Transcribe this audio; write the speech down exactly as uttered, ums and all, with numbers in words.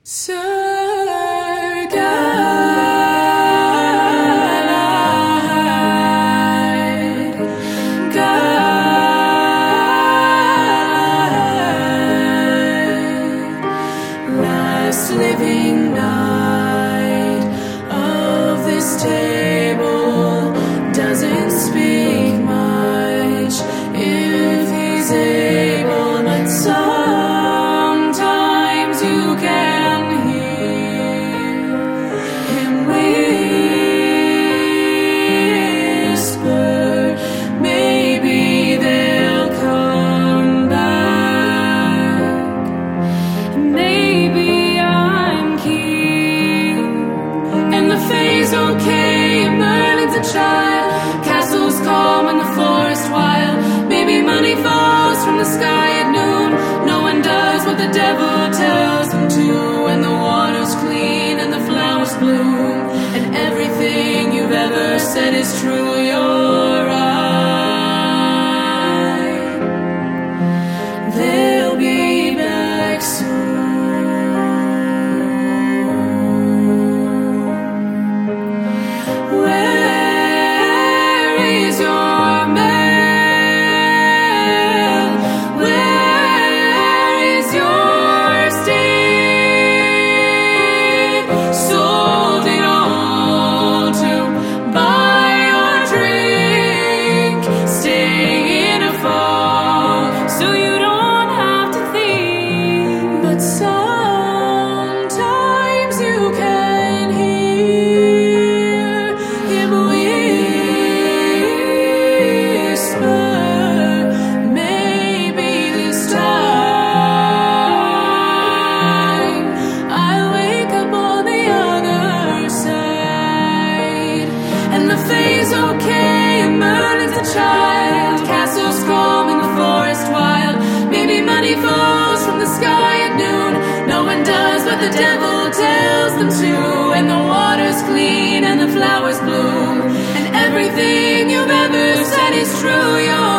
Sir Guy, Guy, last living night of this table doesn't speak much if he's able, but sometimes you can. Okay, Merlin's a child. Castles calm and the forest wild. Maybe money falls from the sky at noon. No one does what the devil tells them to. And the water's clean and the flowers bloom. And everything you've ever said is true. You're right. They'll be back soon. Sometimes you can hear him whisper, maybe this time I'll wake up on the other side. And the fae's okay, and Merlin's a child. Castles calm in the forest wild. Maybe money falls from the sky at noon. No one does what the devil tells them to. And the water's clean and the flowers bloom. And everything you've ever said is true. You're